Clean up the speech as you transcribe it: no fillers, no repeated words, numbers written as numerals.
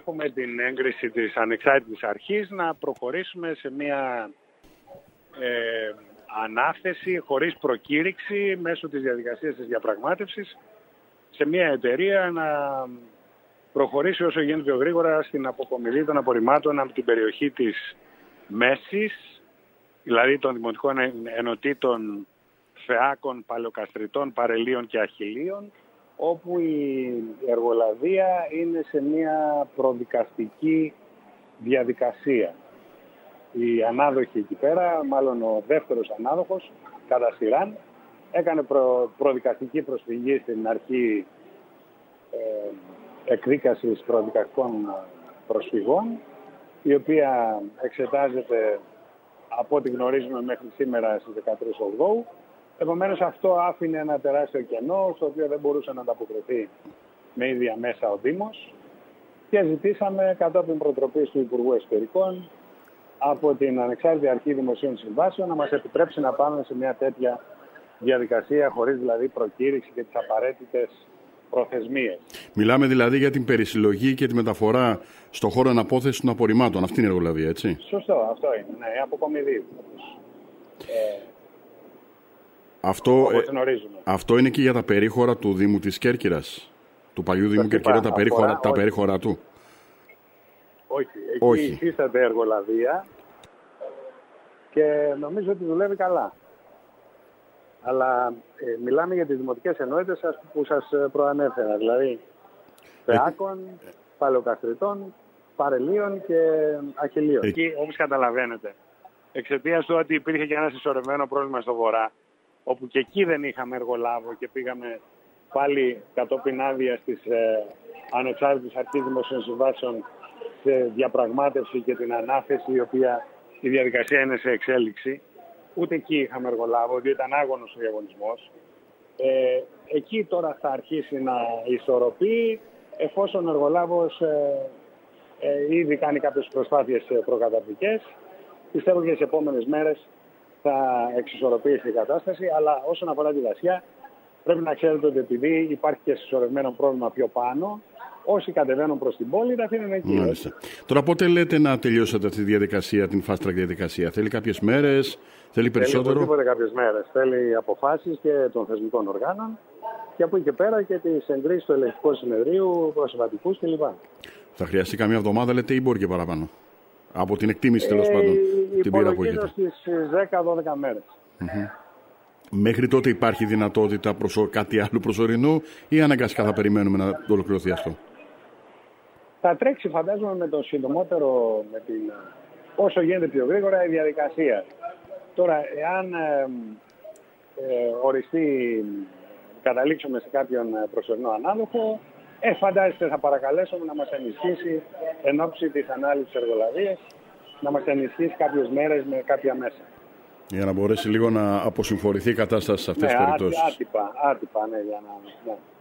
έχουμε την έγκριση της ανεξάρτητης αρχής να προχωρήσουμε σε μια ανάθεση χωρίς προκήρυξη μέσω της διαδικασίας της διαπραγμάτευσης σε μια εταιρεία να προχωρήσει όσο γίνεται πιο γρήγορα στην αποκομιδή των απορριμμάτων από την περιοχή της Μέσης, δηλαδή των δημοτικών ενωτήτων Φεάκων, Παλαιοκαστριτών, Παρελίων και Αχιλλείων, όπου η εργολαβία είναι σε μια προδικαστική διαδικασία. Οι ανάδοχοι εκεί πέρα, μάλλον ο δεύτερος ανάδοχος, κατά σειράν, έκανε προδικαστική προσφυγή στην αρχή εκδίκασης προδικαστικών προσφυγών, η οποία εξετάζεται από ό,τι γνωρίζουμε μέχρι σήμερα στις 13 Οκτώβρου. Επομένως αυτό άφηνε ένα τεράστιο κενό, στο οποίο δεν μπορούσε να ανταποκριθεί με ίδια μέσα ο Δήμος, και ζητήσαμε κατόπιν προτροπής του Υπουργού Εσωτερικών από την Ανεξάρτητη Αρχή Δημοσίων Συμβάσεων να μας επιτρέψει να πάμε σε μια τέτοια διαδικασία, χωρίς δηλαδή προκήρυξη και τις απαραίτητες προθεσμίες. Μιλάμε δηλαδή για την περισυλλογή και τη μεταφορά στο χώρο αναπόθεσης των απορριμμάτων. Αυτή είναι η εργολαβία, έτσι? Σωστό, αυτό είναι. Ναι, η αποκομιδή. Αυτό είναι και για τα περίχωρα του Δήμου της Κέρκυρας, του παλιού Δήμου Κερκυρά, τα περίχωρα του? Όχι. Εκεί υφίσταται εργολαβία και νομίζω ότι δουλεύει καλά. Αλλά μιλάμε για τις δημοτικές ενότητες που σας προανέφερα, δηλαδή Φεάκων, Παλαιοκαστριτών, Παρελίων και Αχιλλείων. Εκεί, όπως καταλαβαίνετε, εξαιτίας του ότι υπήρχε και ένα συσσωρευμένο πρόβλημα στο βορρά, όπου και εκεί δεν είχαμε εργολάβο και πήγαμε πάλι κατόπιν άδειας της Ανεξάρτητης Αρχής Δημοσίων Συμβάσεων σε διαπραγμάτευση και την ανάθεση, η διαδικασία είναι σε εξέλιξη. Ούτε εκεί είχαμε εργολάβο, διότι ήταν άγωνος ο διαγωνισμός. Εκεί τώρα θα αρχίσει να ισορροπεί, εφόσον ο εργολάβος ήδη κάνει κάποιες προσπάθειες προκαταρτικές. Πιστεύω και στις επόμενες μέρες θα εξισορροπήσει η κατάσταση, αλλά όσον αφορά τη Δασιά, πρέπει να ξέρετε ότι επειδή υπάρχει και συσσωρευμένο πρόβλημα πιο πάνω, όσοι κατεβαίνουν προς την πόλη τα αφήνουν εκεί. Μάλιστα. Τώρα πότε λέτε να τελειώσετε αυτή τη διαδικασία, την fast track διαδικασία? Θέλει κάποιες μέρες, θέλει περισσότερο? Θέλει οπωσδήποτε κάποιες μέρες. Θέλει αποφάσεις και των θεσμικών οργάνων και από εκεί και πέρα και τις εγκρίσεις του Ελεγκτικού Συνεδρίου, προσεβατικούς κλπ. Θα χρειαστεί καμία εβδομάδα, λέτε, ή μπορεί και παραπάνω? Από την εκτίμηση τέλος πάντων, την πείρα που έχετε. Στις 10-12 μέρες. Μέχρι τότε υπάρχει δυνατότητα κάτι άλλο προσωρινού ή αναγκαστικά θα περιμένουμε να ολοκληρωθεί αυτό? Θα τρέξει, φαντάζομαι, με το συντομότερο, όσο γίνεται πιο γρήγορα η διαδικασία. Τώρα, εάν οριστεί, καταλήξουμε σε κάποιον προσωρινό ανάδοχο, φαντάζεστε, θα παρακαλέσουμε να μας ενισχύσει εν ώψη της ανάλυσης εργολαβίας, να μας ενισχύσει κάποιες μέρες με κάποια μέσα. Για να μπορέσει λίγο να αποσυμφορηθεί η κατάσταση σε αυτές τις περιπτώσεις. Άτυπα, ναι, για να... Ναι.